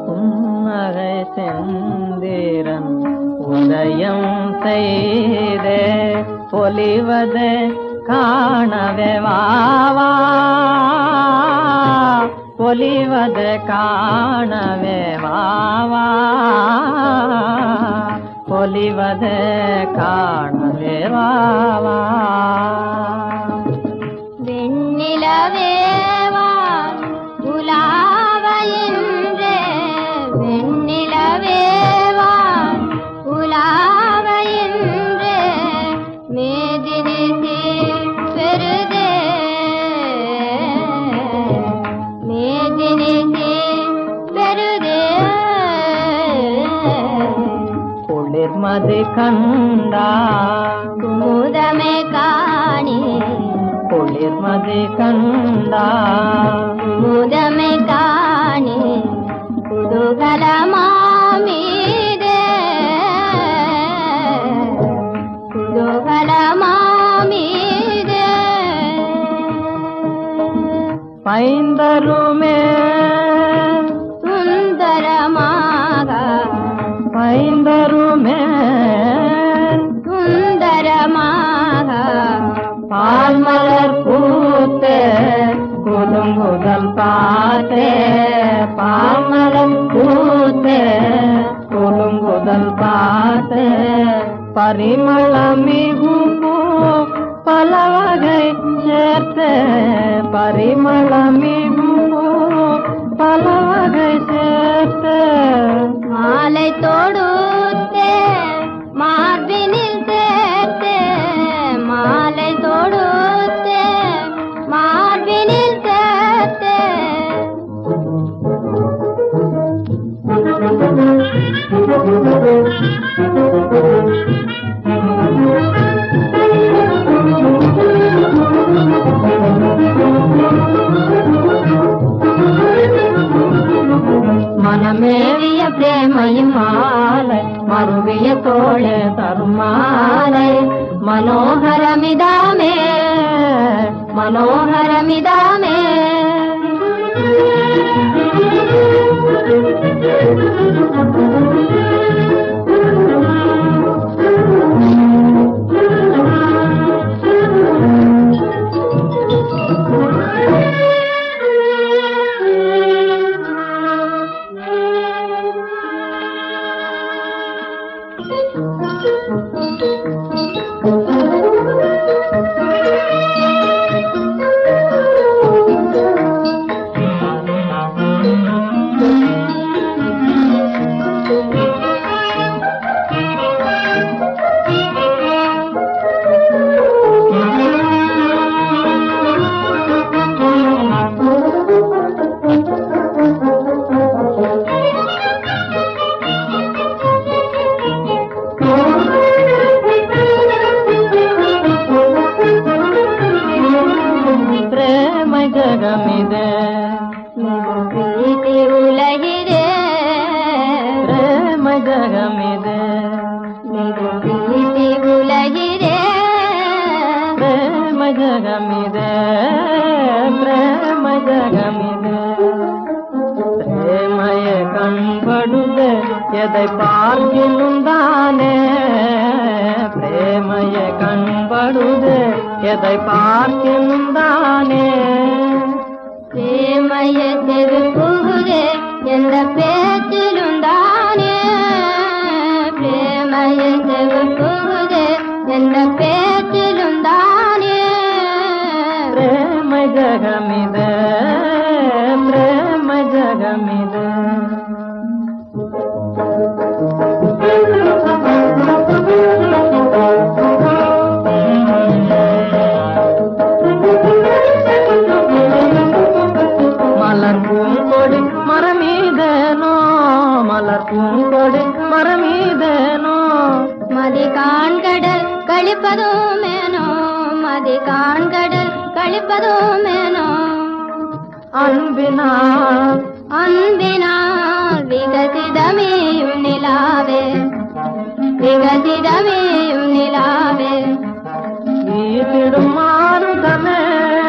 புன்னகை செந்திரன் உதயம் செய்தே பொலிவதே காணவே வாவா பொலிவதே காணவே வாவா பொலிவதே காணவே வாவா வெண்ணிலவேவா உலாவையின்றே வெண்ணிலவேவா உலாவையின்றே மேதினி பெருதே மேதினி பெருதே குளிர்மதி கண்டா குமுதமே காணி குளிர்மதி கண்டா குமுதமே காணி குதூகலமாமீதே குதூகலமாமீதே பைந்தருமே சுந்தரமாக பைந்தருமே சுந்தரமாக பால்மலர் பூத்தே குதுங்குதல் பார்த்தே பால்மலர் பூத்தே குலுங்குதல் பார்த்தே பரிமளமிகும் பல வகை சேர்த்தே பரிமளமிகும் பல வகை சேர்த்தே மாலை தொடுத்தே மார்பினில் சேர்த்தே மாலை தொடுத்தே மார்பினில் சேர்த்தே மனமேவிய பிரேமையும் மாலை மருவிய தோளே தருமாலை மனோகரமிதாமே மனோகரமிதாமே ಜಗಮಿದೆ ಪ್ರೀತಿ ಉಲಗಿದೆ ಪ್ರೇಮ ಜಗಮಿದೆ ಪ್ರೀತಿ ಉಲಗಿದೆ ಪ್ರೇಮ ಜಗಮಿದೆ ಪ್ರೇಮ ಜಗಮಿದೆ ಪ್ರೇಮಯ ಕಣ್ಪಡುದೆ ಎதை பார்க்கிலும் தானே பிரேமைய கண்படுது எதை பார்க்கிலும் தானே பிரேமைய செவிப்புகுதே எந்த பேச்சிலும் தானே பிரேமைய செவிப்புகுதே எந்த பேச்சிலும் தானே பிரேம ஜகமிதே பிரேம ஜகமிதே மலர் பூங்கொடி மரமீதேனோ மலர் பூங்கொடி மரமீதேனோ மதி காண்கடல் கழிப்பதுமேனோ மதி காண்கடல் கழிப்பதுமேனோ அன்பினால் அன்பினால் விகசிதமேயும் நிலாவே விகசிதமேயும் நிலாவே ஈட்டிடும் மாறுதமே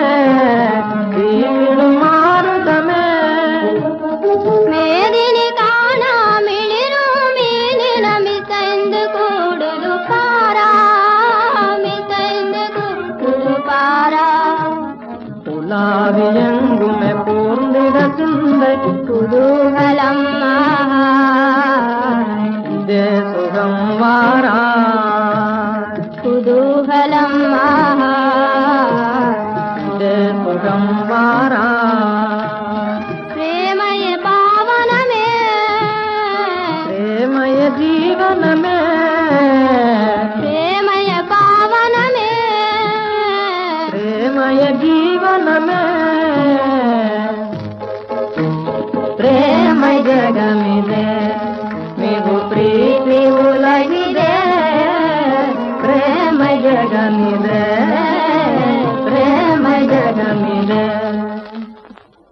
ஈட்டிடும் மாறுதமே மேதினி பிரேமை ஜகமே